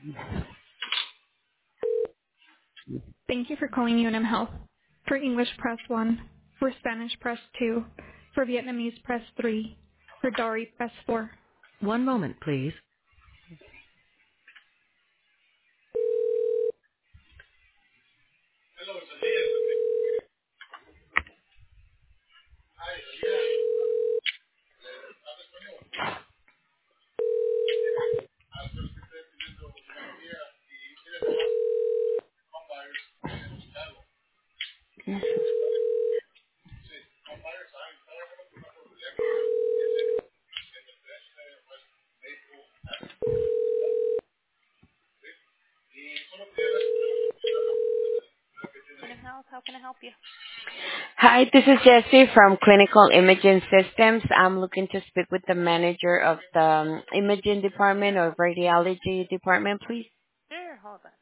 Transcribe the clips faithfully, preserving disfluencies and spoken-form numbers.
Thank you for calling U N M Health. For English, press one. For Spanish, press two. For Vietnamese, press three. For Dari, press four. One moment, please. U N M Health, how can I help you? Hi, this is Jessie from Clinical Imaging Systems. I'm looking to speak with the manager of the um, imaging department or radiology department, please. Sure, hold on.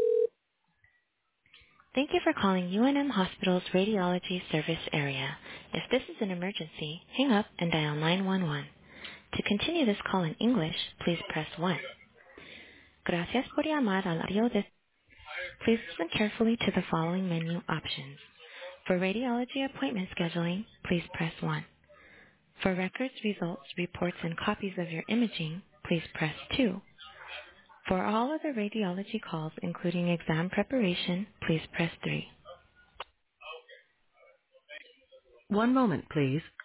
Thank you for calling U N M Hospital's radiology service area. If this is an emergency, hang up and dial nine one one. To continue this call in English, please press one. Gracias por llamar al área de... Please listen carefully to the following menu options. For radiology appointment scheduling, please press one. For records, results, reports, and copies of your imaging, please press two. For all other radiology calls, including exam preparation, please press three. One moment, please.